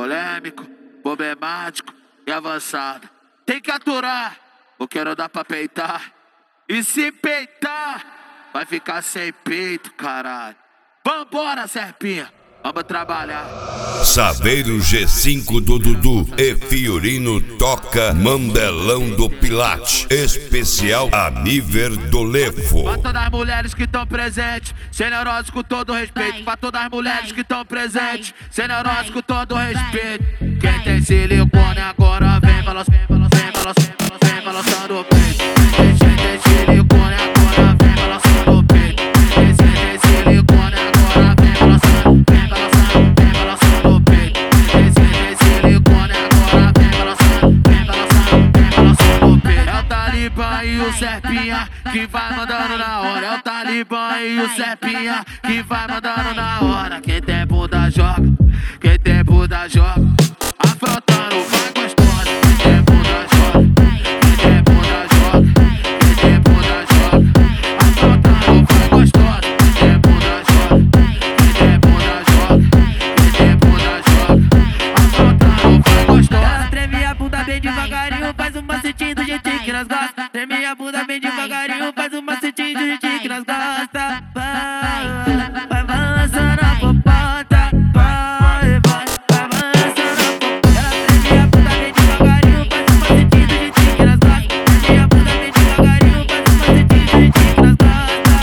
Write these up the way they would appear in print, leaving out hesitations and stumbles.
polêmico, problemático e avançado. Tem que aturar, porque não dá pra peitar. E se peitar, vai ficar sem peito, caralho. Vambora, Serpinha, vamos trabalhar. Saveiro G5 do Dudu e Fiorino toca Mandelão do Pilate, especial Aniver do Levo. Pra todas as mulheres que estão presentes, sem neurose com todo respeito. Pra todas as mulheres que estão presentes, sem neurose com todo respeito. Quem tem silicone agora vem balançando, vem balançando o peito. Quem tem silicone agora vem balançando o peito. Quem tem silicone agora vem balançando, vem balançando o peito. Quem tem silicone agora vem balançando o peito. É o Talibã e o Serpinha que vai mandando na hora. É o Talibã e o Serpinha que vai mandando na hora. Quem tem bunda joga, quem tem bunda joga. Afrontando vai gostosa. Quem tem bunda joga, quem tem bunda joga. Quem tem bunda joga. Afrontando vai gostosa. Quem tem bunda joga, quem tem bunda joga. Quem tem bunda joga. Afrontando vai gostosa. Ela treme a bunda bem devagarinho, faz um macetinho do jeitinho que nós gosta. Treme a bunda bem devagarinho, faz um macetinho do jeitinho que nós gosta. Vai balançando a popota, vai balançando a popota. Ela treme a bunda bem devagarinho, faz um macetinho do jeitinho que nós gosta. Treme a bunda bem devagarinho, faz um macetinho do jeitinho que nós gosta.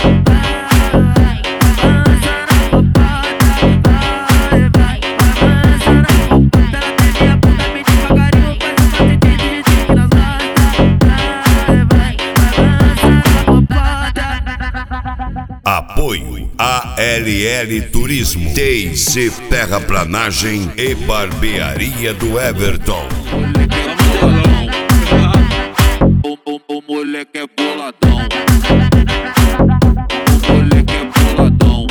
Vai balançando a popota, vai balançando a popota. Ela treme a bunda bem devagarinho, faz um macetinho do jeitinho que nós gosta. Vai balançando a popota. Apoio ALL Turismo, TIC Terraplanagem e Barbearia do Everton. O moleque é boladão. O moleque é boladão.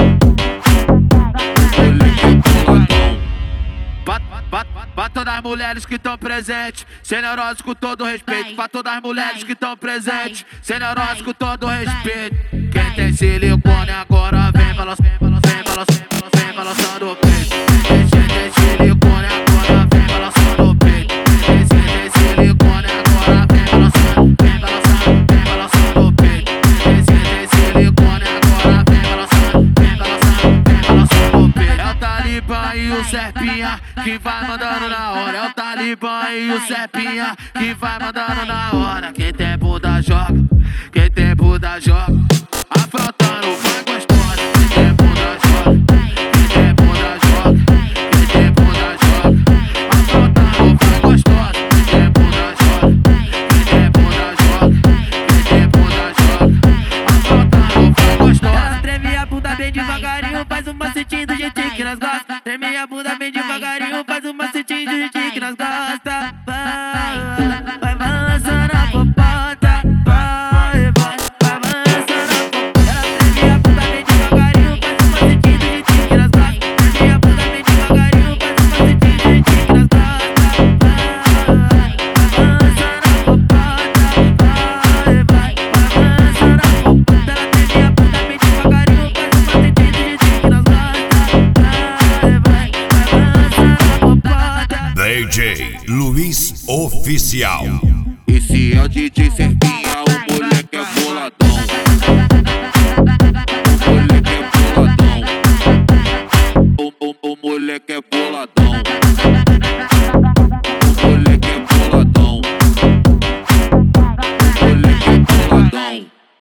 O moleque é boladão. Pra todas as mulheres que estão presentes, sem neurose com todo respeito. Pra todas as mulheres que estão presentes, sem neurose com todo respeito. Quem tem silicone agora vem balançando, vem balançando o peito. Quem tem silicone agora vem balançando o peito. Quem tem silicone agora vem balançando, vem balançando o peito. Quem tem silicone agora vem balançando o peito. É o Talibã e o Serpinha que vai mandando na hora. É o Talibã e o Serpinha que vai mandando na hora. Quem tem bunda joga, quem tem bunda joga. Afrontando vai gostosa. Quem tem bunda joga, quem tem bunda joga. Quem tem bunda joga. Afrontando vai gostosa. Quem tem bunda joga, quem tem bunda joga. Quem tem bunda joga. Afrontando vai gostosa. Ela treme a bunda bem devagarinho, faz um macetinho do jeitinho que nós gosta. Treme a bunda bem devagarinho, faz um macetinho do jeitinho que nós gosta. Vai balançando a popota, vai balançando a popota. Ela treme a bunda bem devagarinho, faz um macetinho do jeitinho que nós gosta. Treme a bunda bem devagarinho, faz um macetinho do jeitinho que nós gosta. Vai balançando a popota, vai balançando a popota. Ela treme a bunda bem devagarinho, faz um macetinho do jeitinho que nós gosta. Vai balançando a popota. DJ Luiz Oficial. Esse é o DJ Serpinha, o moleque é boladão. O moleque é boladão. O moleque é boladão.